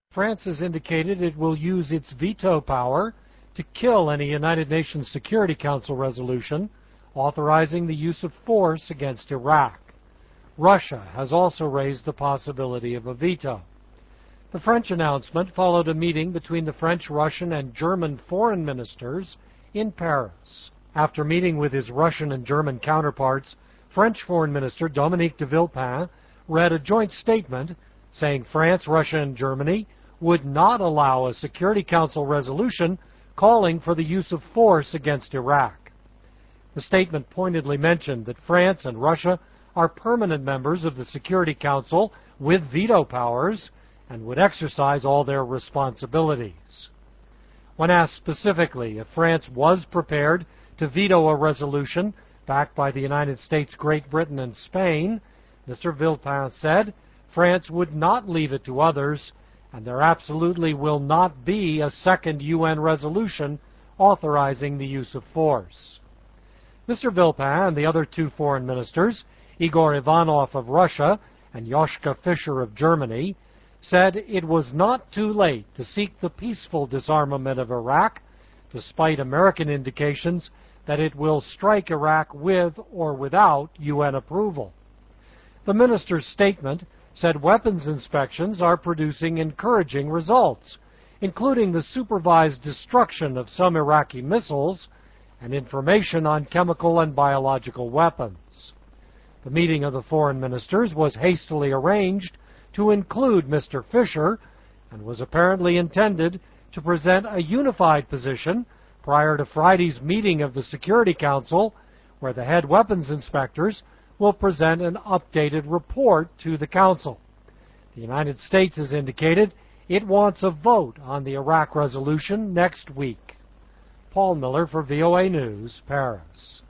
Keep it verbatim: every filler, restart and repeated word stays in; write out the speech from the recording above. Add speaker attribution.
Speaker 1: France has indicated it will use its veto power to kill any United Nations Security Council resolution authorizing the use of force against Iraq. Russia has also raised the possibility of a veto. The French announcement followed a meeting between the French, Russian, and German foreign ministers in Paris. After meeting with his Russian and German counterparts, French Foreign Minister Dominique de Villepin read a joint statement saying France, Russia, and Germany would not allow a Security Council resolution calling for the use of force against Iraq. The statement pointedly mentioned that France and Russia are permanent members of the Security Council with veto powers and would exercise all their responsibilities. When asked specifically if France was prepared to veto a resolution backed by the United States, Great Britain, and Spain, Mister Villepin said France would not leave it to others, and there absolutely will not be a second U N resolution authorizing the use of force. Mister Villepin and the other two foreign ministers, Igor Ivanov of Russia and Joschka Fischer of Germany, said it was not too late to seek the peaceful disarmament of Iraq, despite American indications that it will strike Iraq with or without U N approval. The minister's statement said weapons inspections are producing encouraging results, including the supervised destruction of some Iraqi missiles and information on chemical and biological weapons. The meeting of the foreign ministers was hastily arranged to include Mister Fischer and was apparently intended to present a unified position prior to Friday's meeting of the Security Council, where the head weapons inspectors will present an updated report to the Council. The United States has indicated it wants a vote on the Iraq resolution next week. Paul Miller for V O A News, Paris.